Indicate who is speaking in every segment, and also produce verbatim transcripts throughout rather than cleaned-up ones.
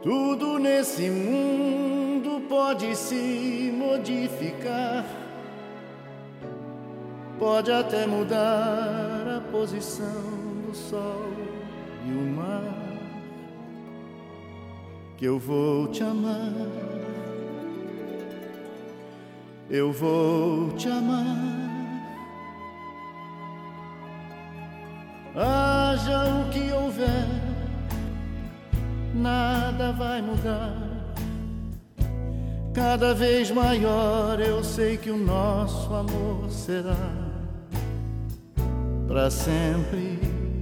Speaker 1: Tudo nesse mundo pode se modificar, pode até mudar a posição do sol e o mar. Que eu vou te amar, eu vou te amar. Haja o que houver, nada vai mudar. Cada vez maior eu sei que o nosso amor será para sempre.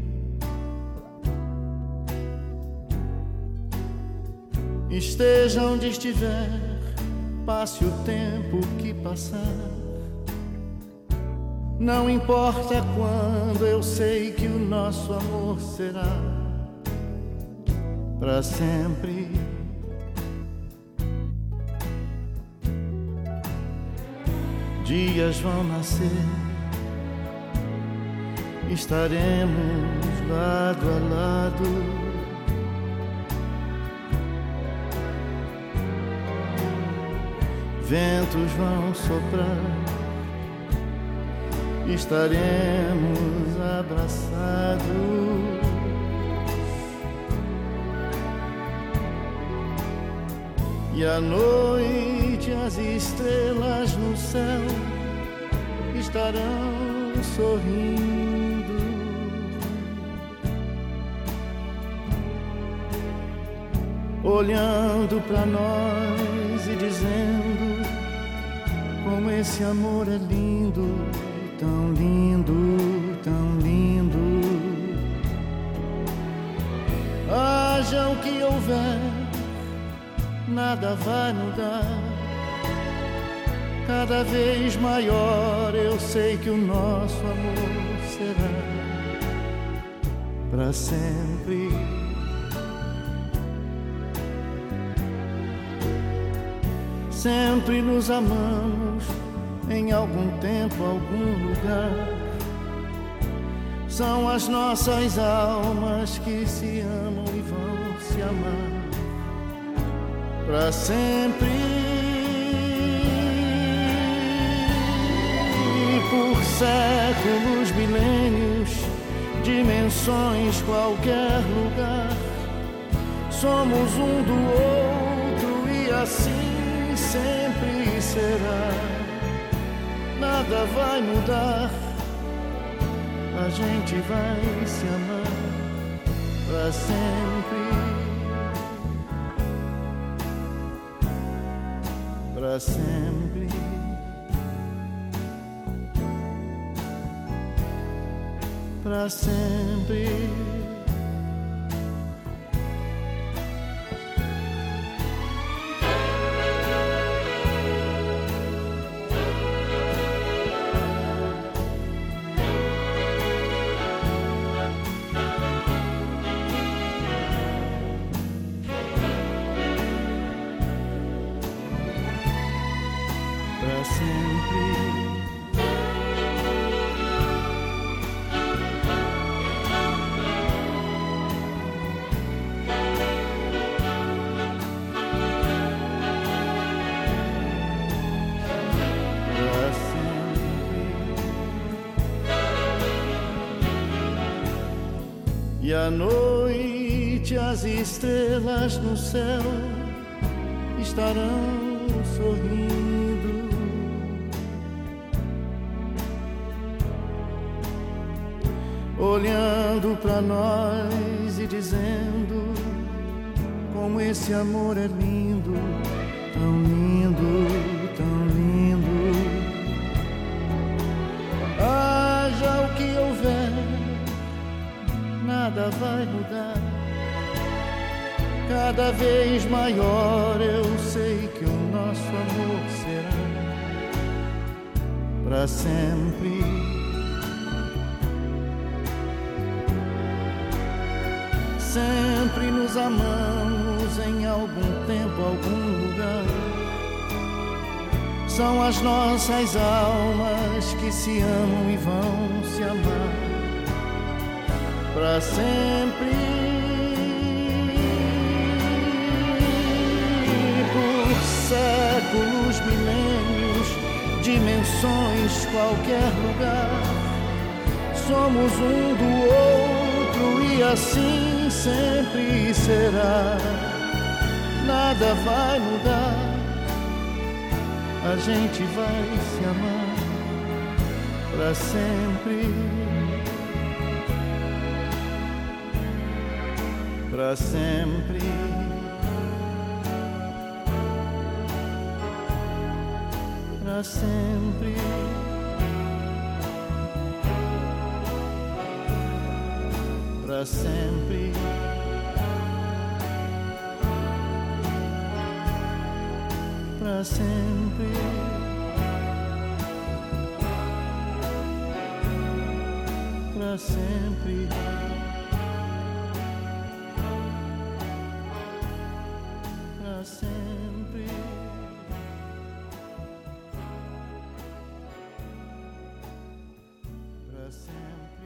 Speaker 1: Esteja onde estiver, passe o tempo que passar. Não importa quando, eu sei que o nosso amor será para sempre. Dias vão nascer, estaremos lado a lado. Ventos vão soprar, estaremos abraçados. E à noite as estrelas no céu estarão sorrindo. Olhando pra nós e dizendo como esse amor é lindo, tão lindo, tão lindo. Haja o que houver, nada vai mudar. Cada vez maior eu sei que o nosso amor será para sempre. Sempre nos amamos, em algum tempo, algum lugar. São as nossas almas que se amam e vão se amar para sempre. E por séculos, milênios, dimensões, qualquer lugar, somos um do outro e assim sempre será. Nada vai mudar, a gente vai se amar para sempre, para sempre, para sempre. Para sempre. Para sempre. E à noite as estrelas no céu estarão sorrindo. Olhando pra nós e dizendo como esse amor é lindo, tão lindo, tão lindo. Haja o que houver, nada vai mudar. Cada vez maior eu sei que o nosso amor será para sempre. Sempre nos amamos em algum tempo, algum lugar. São as nossas almas que se amam e vão se amar para sempre. dimensões, qualquer lugar. Somos um do outro e assim sempre será. Nada vai mudar, a gente vai se amar pra sempre, pra sempre. Pra sempre, pra sempre, pra sempre, pra sempre, pra sempre. Sempre.